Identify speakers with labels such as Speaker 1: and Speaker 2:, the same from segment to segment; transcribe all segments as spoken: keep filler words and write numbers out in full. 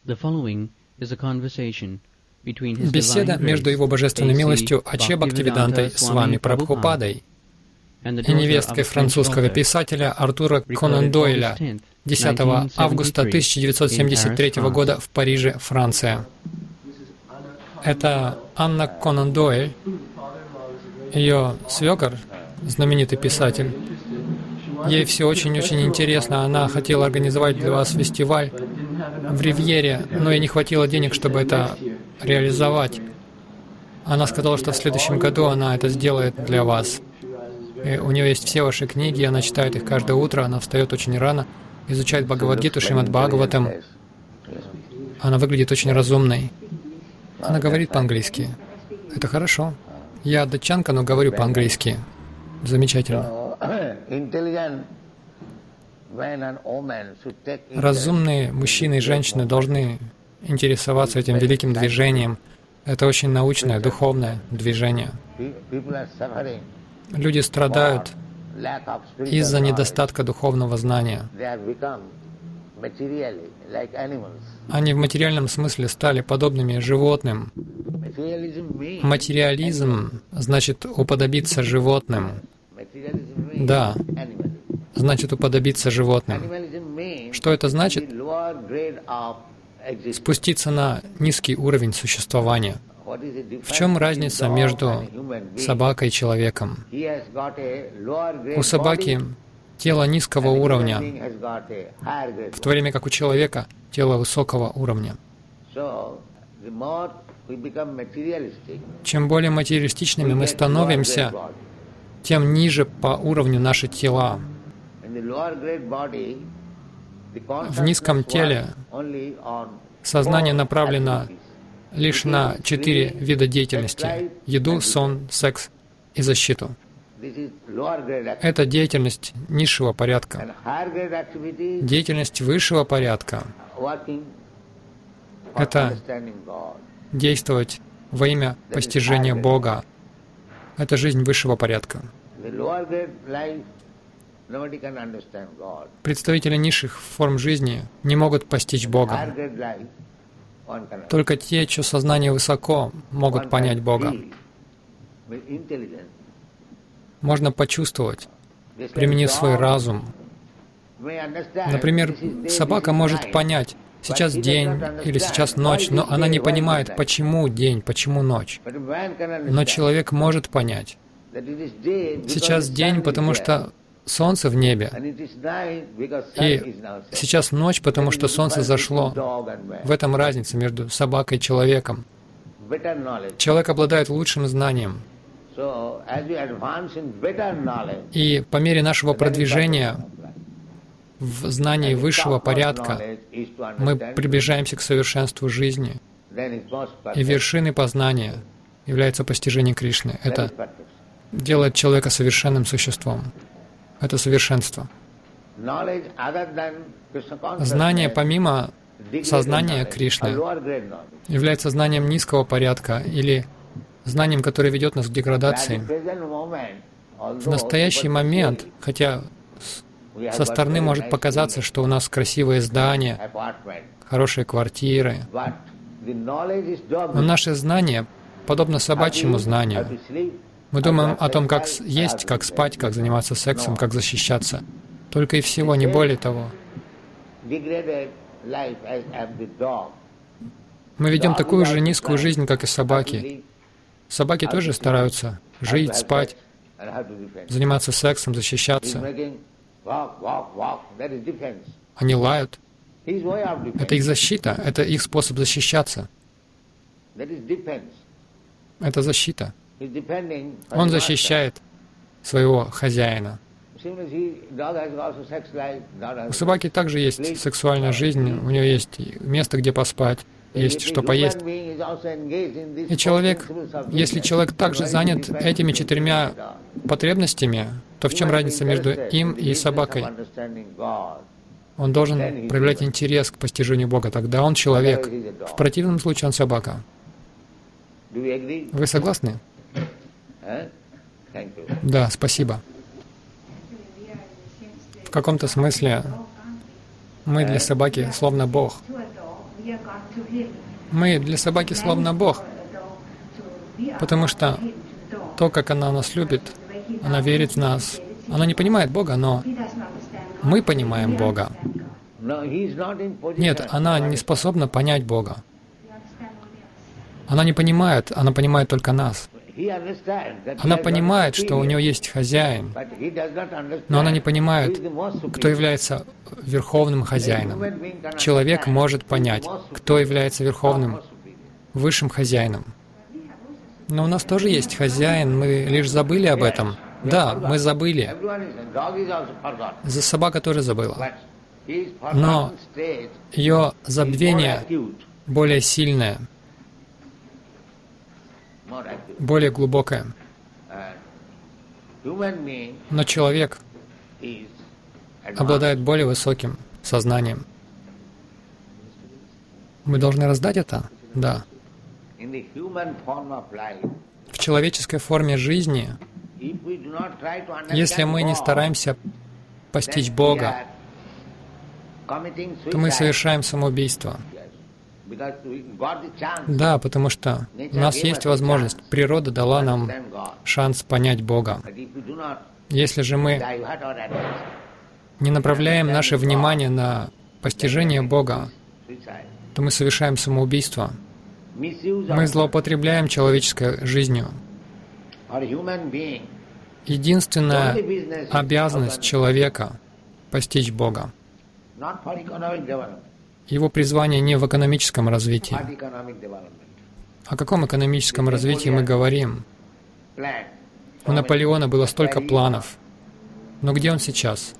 Speaker 1: Беседа между Его Божественной милостью Аче Бхактивидантой с вами Прабхупадой и невесткой французского писателя Артура Конан Дойля десятого августа тысяча девятьсот семьдесят третьего года в Париже, Франция. Это Анна Конан Дойль, ее свекор, знаменитый писатель. Ей все очень-очень интересно. Она хотела организовать для вас фестиваль в Ривьере, но ей не хватило денег, чтобы это реализовать. Она сказала, что в следующем году она это сделает для вас. И у нее есть все ваши книги, она читает их каждое утро, она встает очень рано, изучает Бхагавад-гиту, Шримад Бхагаватам. Она выглядит очень разумной. Она говорит по-английски. Это хорошо. Я датчанка, но говорю по-английски. Замечательно. Разумные мужчины и женщины должны интересоваться этим великим движением. Это очень научное, духовное движение. Люди страдают из-за недостатка духовного знания. Они в материальном смысле стали подобными животным. Материализм значит уподобиться животным. Да, значит уподобиться животным. Что это значит? Спуститься на низкий уровень существования. В чем разница между собакой и человеком? У собаки тело низкого уровня, в то время как у человека тело высокого уровня. Чем более материалистичными мы становимся, тем ниже по уровню наши тела. В низком теле сознание направлено лишь на четыре вида деятельности – еду, сон, секс и защиту. Это деятельность низшего порядка. Деятельность высшего порядка – это действовать во имя постижения Бога. Это жизнь высшего порядка. Представители низших форм жизни не могут постичь Бога. Только те, чье сознание высоко, могут понять Бога. Можно почувствовать, применив свой разум. Например, собака может понять, сейчас день или сейчас ночь, но она не понимает, почему день, почему ночь. Но человек может понять. Сейчас день, потому что солнце в небе, и сейчас ночь, потому что солнце зашло. В этом разница между собакой и человеком. Человек обладает лучшим знанием. И по мере нашего продвижения в знании высшего порядка мы приближаемся к совершенству жизни. И вершиной познания является постижение Кришны. Это делает человека совершенным существом. Это совершенство. Знание помимо сознания Кришны является знанием низкого порядка или знанием, которое ведет нас к деградации. В настоящий момент, хотя со стороны может показаться, что у нас красивые здания, хорошие квартиры, но наше знание подобно собачьему знанию. Мы думаем о том, как есть, как спать, как заниматься сексом, как защищаться. Только и всего, не более того. Мы ведем такую же низкую жизнь, как и собаки. Собаки тоже стараются жить, спать, заниматься сексом, защищаться. Они лают. Это их защита, это их способ защищаться. Это защита. Он защищает своего хозяина. У собаки также есть сексуальная жизнь, у нее есть место, где поспать, есть что поесть. И человек, если человек также занят этими четырьмя потребностями, то в чем разница между им и собакой? Он должен проявлять интерес к постижению Бога, тогда он человек. В противном случае он собака. Вы согласны? Да, спасибо. В каком-то смысле мы для собаки словно Бог. Мы для собаки словно Бог, потому что то, как она нас любит, она верит в нас. Она не понимает Бога, но мы понимаем Бога. Нет, она не способна понять Бога. Она не понимает, она понимает только нас. Она понимает, что у нее есть хозяин, но она не понимает, кто является верховным хозяином. Человек может понять, кто является верховным, высшим хозяином. Но у нас тоже есть хозяин, мы лишь забыли об этом. Да, мы забыли. За собака тоже забыла. Но ее забвение более сильное, более глубокое. Но человек обладает более высоким сознанием. Мы должны раздать это? Да. В человеческой форме жизни, если мы не стараемся постичь Бога, то мы совершаем самоубийство. Да, потому что у нас есть возможность. Природа дала нам шанс понять Бога. Если же мы не направляем наше внимание на постижение Бога, то мы совершаем самоубийство. Мы злоупотребляем человеческой жизнью. Единственная обязанность человека — постичь Бога. Его призвание не в экономическом развитии. О каком экономическом развитии мы говорим? У Наполеона было столько планов. Но где он сейчас?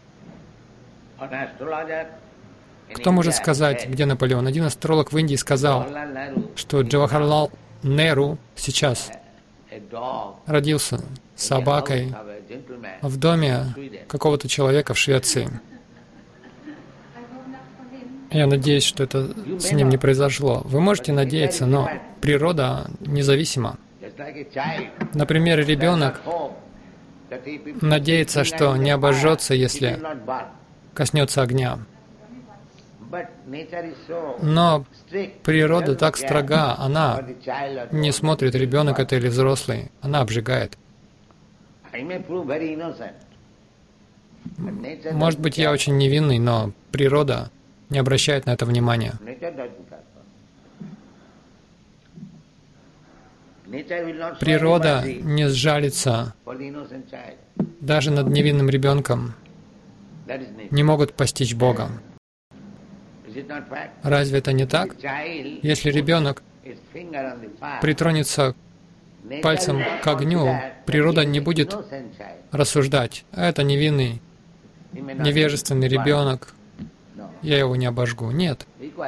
Speaker 1: Кто может сказать, где Наполеон? Один астролог в Индии сказал, что Джавахарлал Неру сейчас родился с собакой в доме какого-то человека в Швеции. Я надеюсь, что это с ним не произошло. Вы можете надеяться, но природа независима. Например, ребенок надеется, что не обожжется, если коснется огня. Но природа так строга, она не смотрит, ребенок это или взрослый, она обжигает. Может быть, я очень невинный, но природа не обращает на это внимания. Природа не сжалится даже над невинным ребенком. Не могут постичь Бога. Разве это не так? Если ребенок притронется пальцем к огню, природа не будет рассуждать. Это невинный, невежественный ребенок. Я его не обожгу. Нет.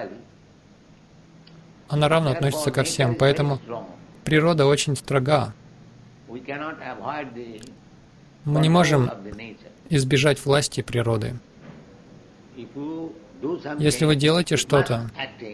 Speaker 1: Она равно относится ко всем, поэтому природа очень строга. Мы не можем избежать власти природы. Если вы делаете что-то,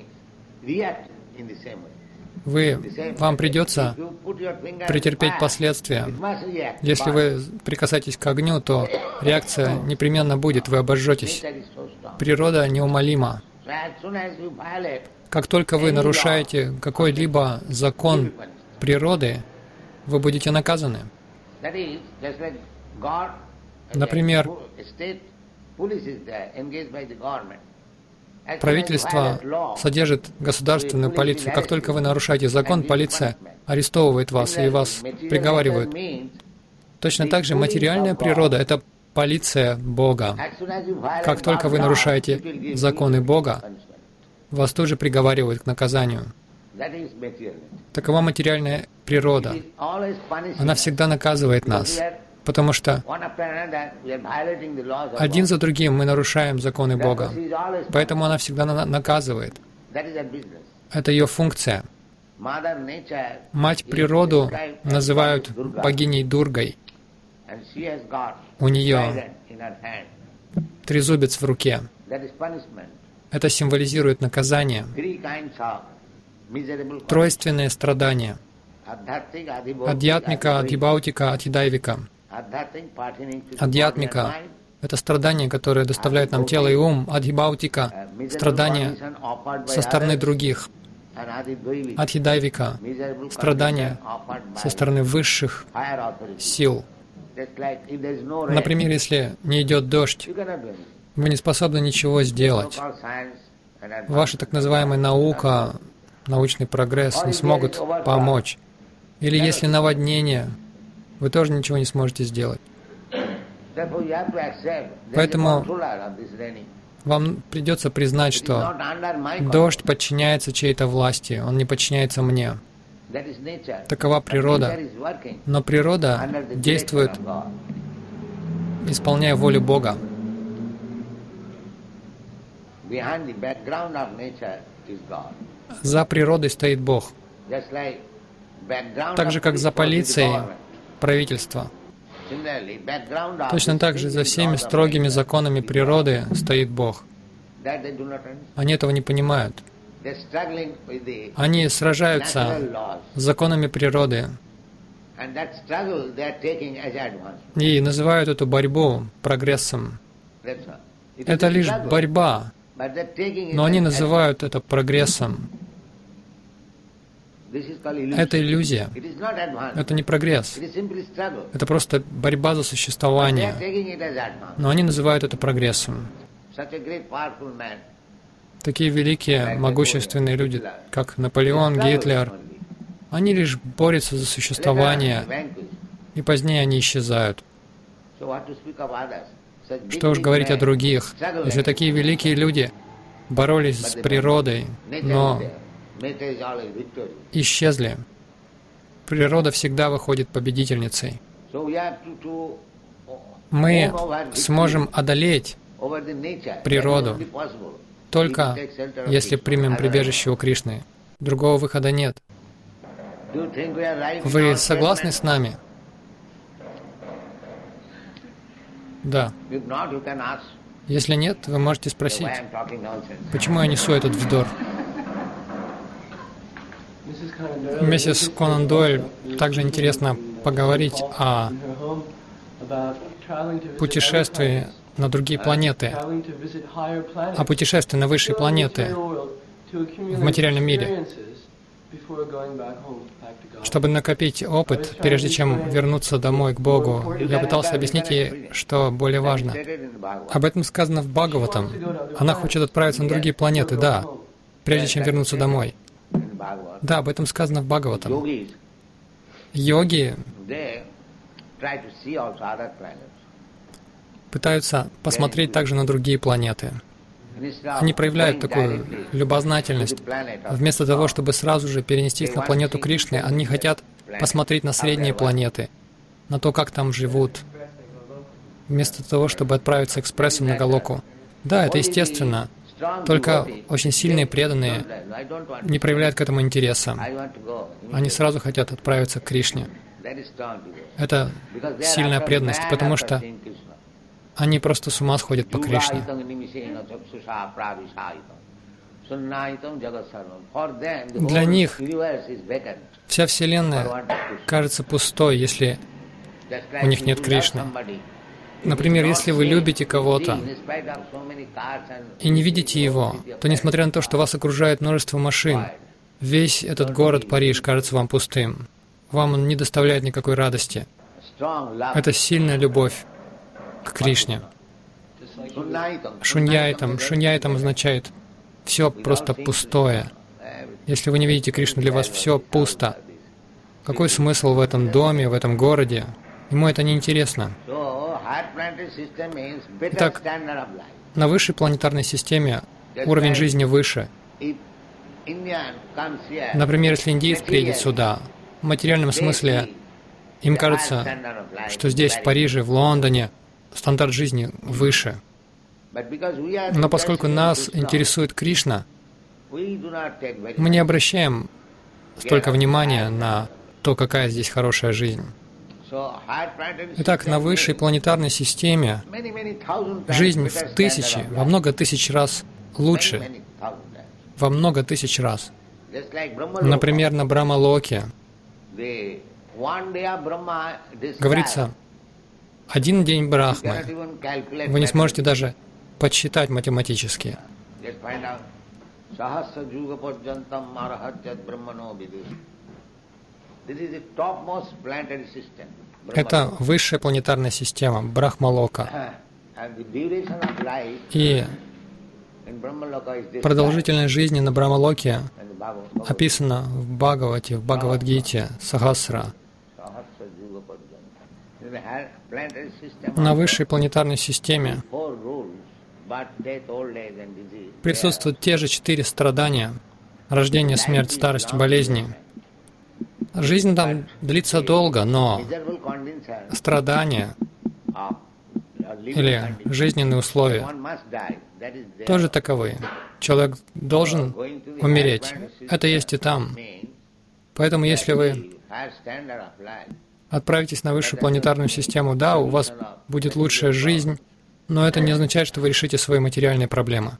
Speaker 1: вы, вам придется претерпеть последствия. Если вы прикасаетесь к огню, то реакция непременно будет, вы обожжетесь. Природа неумолима. Как только вы нарушаете какой-либо закон природы, вы будете наказаны. Например, правительство содержит государственную полицию. Как только вы нарушаете закон, полиция арестовывает вас и вас приговаривают. Точно так же материальная природа — это полиция Бога. Как только вы нарушаете законы Бога, вас тоже приговаривают к наказанию. Такова материальная природа. Она всегда наказывает нас, потому что один за другим мы нарушаем законы Бога. Поэтому она всегда на- наказывает. Это ее функция. Мать природу называют богиней Дургой. У нее трезубец в руке. Это символизирует наказание. Тройственные страдания. Адьятмика, Адхибаутика, Адхидайвика. Адьятмика Это страдания, которые доставляют нам тело и ум, адхибаутика, страдания со стороны других, адхидайвика, страдания со стороны высших сил. Например, если не идет дождь, вы не способны ничего сделать. Ваша так называемая наука, научный прогресс не смогут помочь. Или если наводнение, вы тоже ничего не сможете сделать. Поэтому вам придется признать, что дождь подчиняется чьей-то власти, он не подчиняется мне. Такова природа. Но природа действует, исполняя волю Бога. За природой стоит Бог. Так же, как за полицией правительство. Точно так же за всеми строгими законами природы стоит Бог. Они этого не понимают. Они сражаются с законами природы и называют эту борьбу прогрессом. Это лишь борьба, но они называют это прогрессом. Это иллюзия. Это не прогресс. Это просто борьба за существование. Но они называют это прогрессом. Такие великие, могущественные люди, как Наполеон, Гитлер, они лишь борются за существование, и позднее они исчезают. Что уж говорить о других, если такие великие люди боролись с природой, но исчезли. Природа всегда выходит победительницей. Мы сможем одолеть природу только если примем прибежище у Кришны. Другого выхода нет. Вы согласны с нами? Да. Если нет, вы можете спросить, почему я несу этот вздор? Миссис Конан Дойль, также интересно поговорить о путешествии на другие планеты, о путешествии на высшие планеты в материальном мире, чтобы накопить опыт, прежде чем вернуться домой к Богу. Я пытался объяснить ей, что более важно. Об этом сказано в Бхагаватам. Она хочет отправиться на другие планеты, да, прежде чем вернуться домой. Да, об этом сказано в Бхагаватам. Йоги пытаются посмотреть также на другие планеты. Они проявляют такую любознательность. Вместо того, чтобы сразу же перенестись на планету Кришны, они хотят посмотреть на средние планеты, на то, как там живут, вместо того, чтобы отправиться экспрессом на Галоку. Да, это естественно. Только очень сильные преданные не проявляют к этому интереса. Они сразу хотят отправиться к Кришне. Это сильная преданность, потому что они просто с ума сходят по Кришне. Для них вся Вселенная кажется пустой, если у них нет Кришны. Например, если вы любите кого-то и не видите его, то несмотря на то, что вас окружает множество машин, весь этот город Париж кажется вам пустым. Вам он не доставляет никакой радости. Это сильная любовь к Кришне. Шуньяйтам. Шуньяйтам означает все просто пустое. Если вы не видите Кришну, для вас все пусто. Какой смысл в этом доме, в этом городе? Ему это не интересно. Итак, на высшей планетарной системе уровень жизни выше. Например, если индиец приедет сюда, в материальном смысле им кажется, что здесь, в Париже, в Лондоне, стандарт жизни выше. Но поскольку нас интересует Кришна, мы не обращаем столько внимания на то, какая здесь хорошая жизнь. Итак, на высшей планетарной системе жизнь в тысячи, во много тысяч раз лучше. Во много тысяч раз. Например, на Брахмалоке говорится один день Брахмы вы не сможете даже подсчитать математически. Это высшая планетарная система, Брахмалока. И продолжительность жизни на Брахмалоке описана в Бхагавате, в Бхагавадгите, Сахасра. На высшей планетарной системе присутствуют те же четыре страдания: рождение, смерть, старость, болезни. Жизнь там длится долго, но страдания или жизненные условия тоже таковы. Человек должен умереть. Это есть и там. Поэтому если вы отправитесь на высшую планетарную систему, да, у вас будет лучшая жизнь, но это не означает, что вы решите свои материальные проблемы.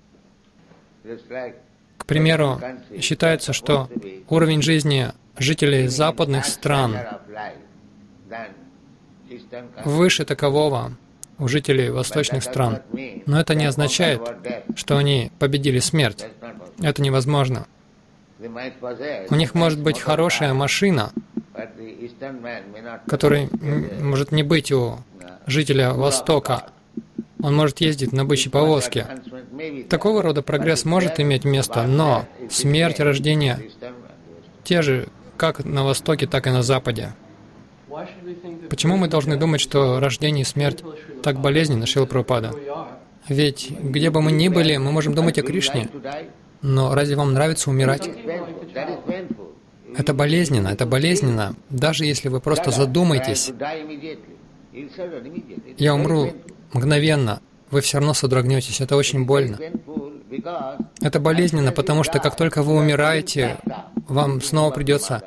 Speaker 1: К примеру, считается, что уровень жизни жителей западных стран выше такового у жителей восточных стран. Но это не означает, что они победили смерть. Это невозможно. У них может быть хорошая машина, которой может не быть у жителя Востока. Он может ездить на бычьей повозке. Такого рода прогресс может иметь место, но смерть, рождение те же как на Востоке, так и на Западе. Почему мы должны думать, что рождение и смерть так болезненно, Шрила Прабхупада? Ведь где бы мы ни были, мы можем думать о Кришне. Но разве вам нравится умирать? Это болезненно, это болезненно. Даже если вы просто задумаетесь, я умру мгновенно, вы все равно содрогнетесь, это очень больно. Это болезненно, потому что как только вы умираете, вам снова придется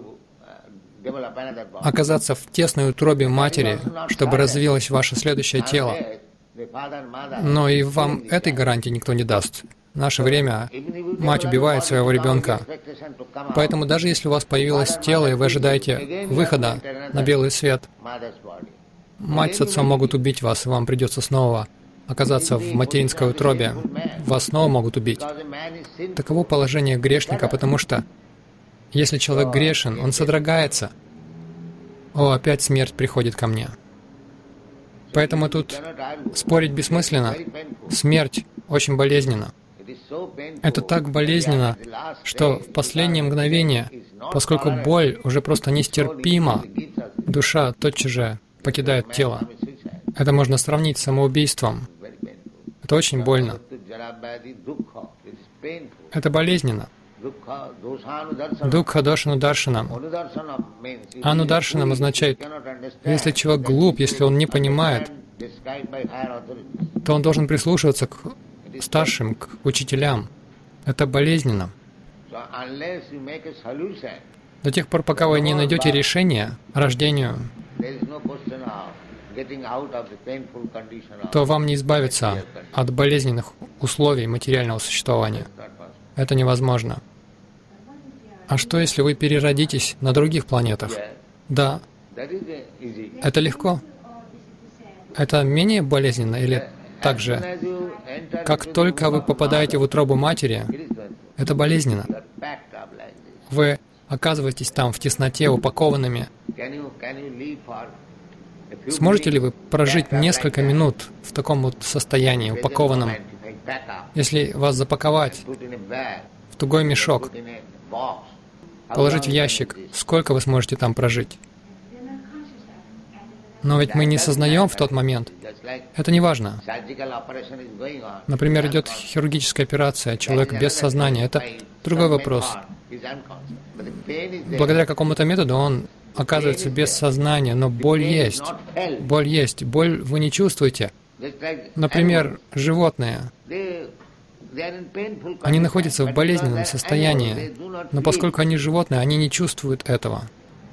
Speaker 1: оказаться в тесной утробе матери, чтобы развилось ваше следующее тело. Но и вам этой гарантии никто не даст. В наше время мать убивает своего ребенка. Поэтому даже если у вас появилось тело, и вы ожидаете выхода на белый свет, мать с отцом могут убить вас, и вам придется снова оказаться в материнской утробе. Вас снова могут убить. Таково положение грешника, потому что если человек грешен, он содрогается. О, опять смерть приходит ко мне. Поэтому тут спорить бессмысленно. Смерть очень болезненна. Это так болезненно, что в последнее мгновение, поскольку боль уже просто нестерпима, душа тотчас же покидает тело. Это можно сравнить с самоубийством. Это очень больно. Это болезненно. Дукха дошану даршанам. Анударшанам означает, если человек глуп, если он не понимает, то он должен прислушиваться к старшим, к учителям. Это болезненно. До тех пор, пока вы не найдете решение рождению, то вам не избавиться от болезненных условий материального существования. Это невозможно. А что, если вы переродитесь на других планетах? Да. Это легко. Это менее болезненно или так же? Как только вы попадаете в утробу матери, это болезненно. Вы оказываетесь там в тесноте, упакованными. Сможете ли вы прожить несколько минут в таком вот состоянии, упакованном? Если вас запаковать в тугой мешок, положить в ящик, сколько вы сможете там прожить? Но ведь мы не сознаем в тот момент. Это не важно. Например, идет хирургическая операция, человек без сознания. Это другой вопрос. Благодаря какому-то методу он оказывается без сознания, но боль есть. Боль есть. Боль вы не чувствуете. Например, животные. Они находятся в болезненном состоянии, но поскольку они животные, они не чувствуют этого.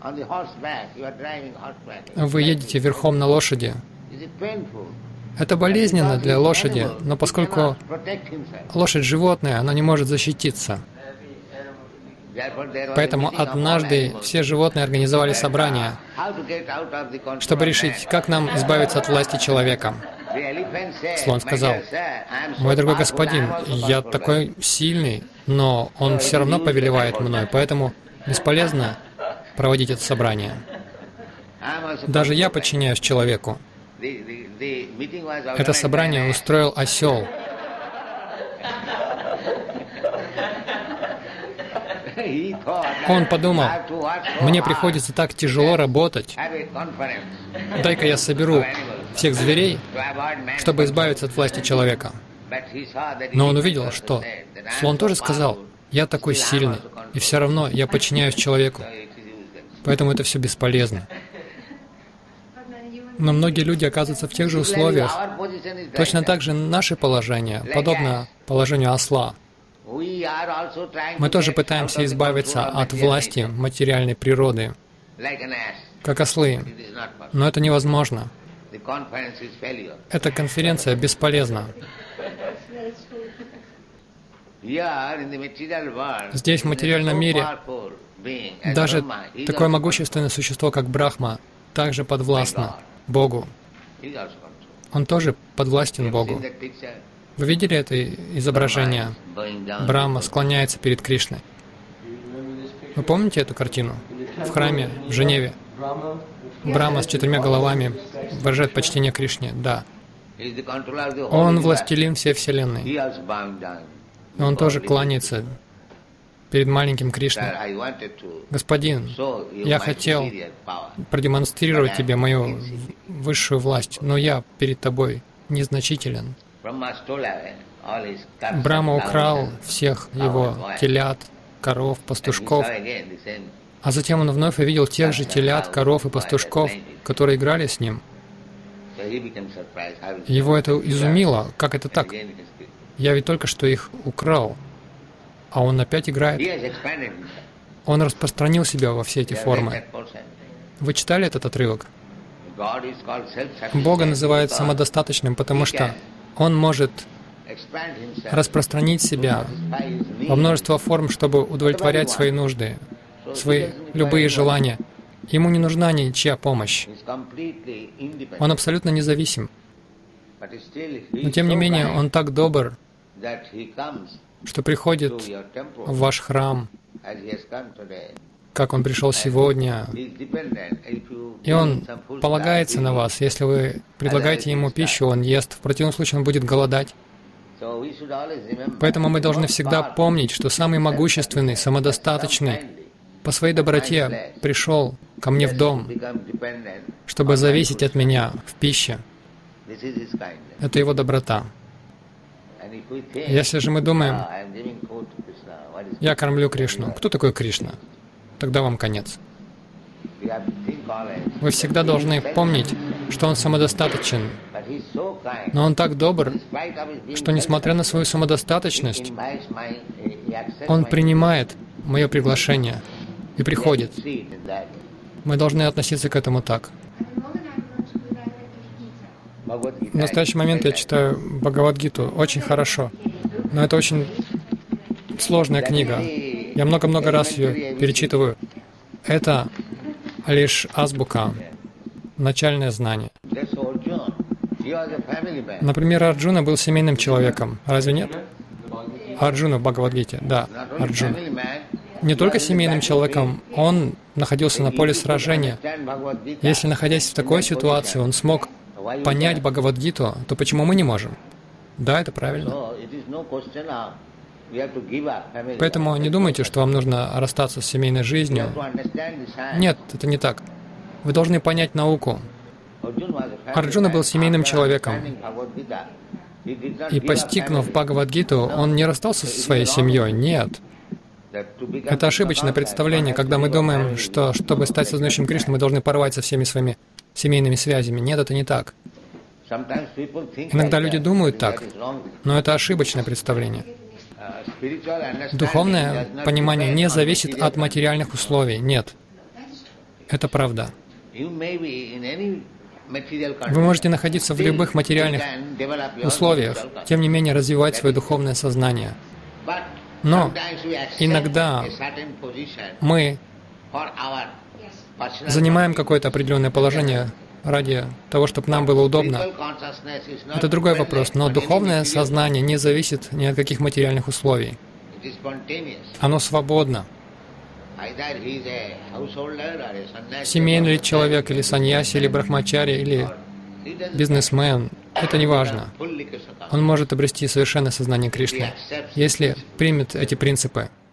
Speaker 1: Вы едете верхом на лошади. Это болезненно для лошади, но поскольку лошадь животное, она не может защититься. Поэтому однажды все животные организовали собрание, чтобы решить, как нам избавиться от власти человека. Слон сказал: «Мой дорогой господин, я такой сильный, но он все равно повелевает мной, поэтому бесполезно проводить это собрание. Даже я подчиняюсь человеку». Это собрание устроил осел. Он подумал: мне приходится так тяжело работать, дай-ка я соберу всех зверей, чтобы избавиться от власти человека. Но он увидел, что слон тоже сказал: я такой сильный, и все равно я подчиняюсь человеку, поэтому это все бесполезно. Но многие люди оказываются в тех же условиях. Точно так же наше положение подобно положению осла. Мы тоже пытаемся избавиться от власти материальной природы, как ослы, но это невозможно. Эта конференция бесполезна. Здесь, в материальном мире, даже такое могущественное существо, как Брахма, также подвластно Богу. Он тоже подвластен Богу. Вы видели это изображение? Брахма склоняется перед Кришной. Вы помните эту картину? В храме в Женеве. Брахма с четырьмя головами выражает почтение Кришне. Да. Он властелин всей Вселенной. И он тоже кланяется перед маленьким Кришной. Господин, я хотел продемонстрировать тебе мою высшую власть, но я перед тобой незначителен. Брахма украл всех его телят, коров, пастушков, а затем он вновь увидел тех же телят, коров и пастушков, которые играли с ним. Его это изумило. Как это так? Я ведь только что их украл, а он опять играет. Он распространил себя во все эти формы. Вы читали этот отрывок? Бога называют самодостаточным, потому что Он может распространить себя во множество форм, чтобы удовлетворять свои нужды, свои любые желания. Ему не нужна ничья помощь. Он абсолютно независим. Но тем не менее, Он так добр, что приходит в ваш храм, как Он пришел сегодня, и Он полагается на вас. Если вы предлагаете Ему пищу, Он ест. В противном случае Он будет голодать. Поэтому мы должны всегда помнить, что самый могущественный, самодостаточный, по своей доброте пришел ко мне в дом, чтобы зависеть от меня в пище. Это Его доброта. Если же мы думаем: я кормлю Кришну. Кто такой Кришна? Тогда вам конец. Вы всегда должны помнить, что Он самодостаточен. Но Он так добр, что, несмотря на свою самодостаточность, Он принимает мое приглашение и приходит. Мы должны относиться к этому так. В настоящий момент я читаю Бхагавад-гиту очень хорошо, но это очень сложная книга. Я много-много раз ее перечитываю. Это лишь азбука, начальное знание. Например, Арджуна был семейным человеком. Разве нет? Арджуна в Бхагавад-гите. Да, Арджуна. Не только семейным человеком, он находился на поле сражения. Если, находясь в такой ситуации, он смог понять Бхагавад-гиту, то почему мы не можем? Да, это правильно. Поэтому не думайте, что вам нужно расстаться с семейной жизнью. Нет, это не так. Вы должны понять науку. Арджуна был семейным человеком. И постигнув Бхагавад-гиту, он не расстался со своей семьей. Нет. Это ошибочное представление, когда мы думаем, что, чтобы стать сознающим Кришну, мы должны порвать со всеми своими семейными связями. Нет, это не так. Иногда люди думают так, но это ошибочное представление. Духовное понимание не зависит от материальных условий. Нет. Это правда. Вы можете находиться в любых материальных условиях, тем не менее развивать свое духовное сознание. Но иногда мы занимаем какое-то определенное положение ради того, чтобы нам было удобно. Это другой вопрос. Но духовное сознание не зависит ни от каких материальных условий. Оно свободно. Семейный ли человек, или саньяси, или брахмачари, или бизнесмен, это не важно. Он может обрести совершенное сознание Кришны, если примет эти принципы.